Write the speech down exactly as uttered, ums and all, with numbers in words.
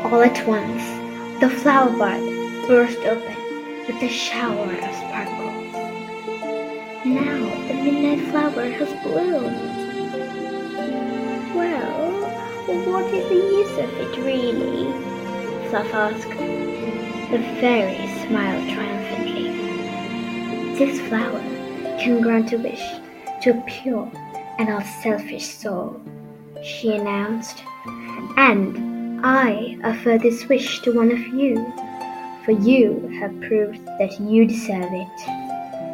All at once, the flower bud burst open with a shower of sparkles. Now the midnight flower has bloomed. Well, what is the use of it really? Fluff asked. The fairy smiled triumphantly. This flower can grant a wish to a pure and unselfish soul, she announced. And I offer this wish to one of you, for you have proved that you deserve it.